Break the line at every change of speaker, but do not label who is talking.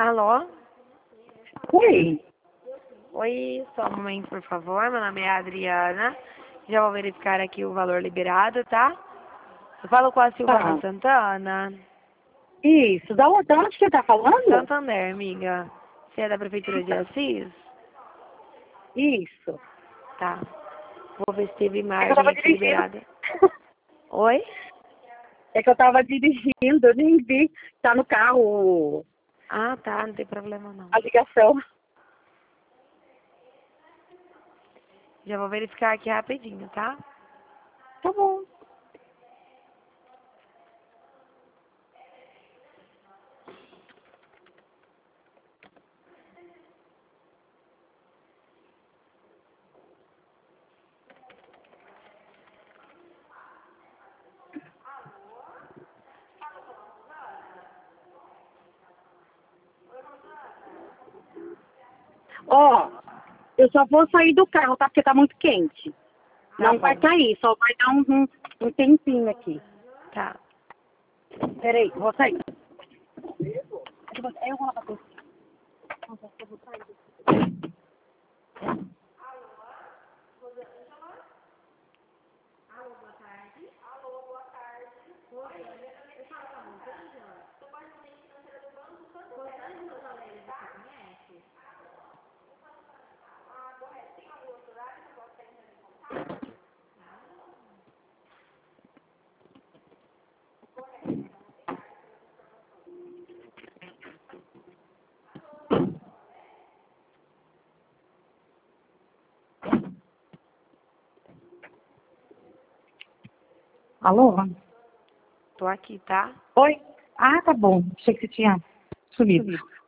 Alô?
Oi.
Oi, só um momento, por favor. Meu nome é Adriana. Já vou verificar aqui o valor liberado, tá? Eu falo com a Silvana
Tá.
Santana.
Isso. Da onde você tá falando?
Santander, amiga. Você é da Prefeitura de Assis?
Isso.
Tá. Vou ver se teve
É que eu
imagem
tava
aqui
dirigindo.
liberada. Oi?
É que eu tava dirigindo, eu nem vi. Tá no carro
Ah, tá. Não tem problema, não.
a ligação.
Já vou verificar aqui rapidinho, tá?
Tá bom. Ó, eu só vou sair do carro, tá? Porque tá muito quente.
Tá
Não vai
bom.
sair, só vai dar um tempinho aqui.
Tá.
Peraí, vou sair. Eu vou lá pra Alô?
Tô aqui, tá?
Oi? Ah, tá bom. Achei que você tinha sumido.